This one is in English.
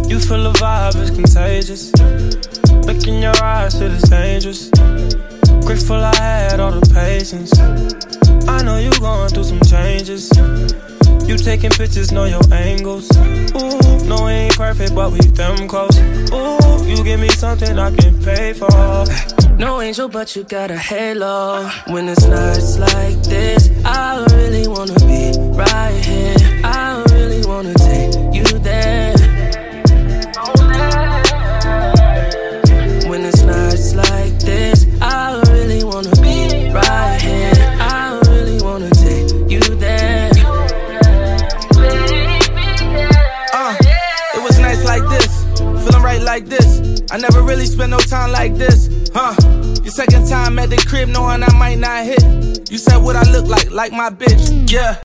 You feel the vibe, it's contagious. Look in your eyes, shit is dangerous. Grateful I had all the patience. I know you going through some changes. You taking pictures, know your angles. Ooh, no, we ain't perfect, but we them close. Ooh, you give me something I can pay for. No angel, but you got a halo. When it's nights like this, I really wanna be right here. I really wanna take you there. When it's nights like this, I really wanna be right here. I really wanna take you there. It was nights like this, feeling right like this. I never really spent no time like this, Your second time at the crib knowing I might not hit. You said what I look like my bitch, yeah.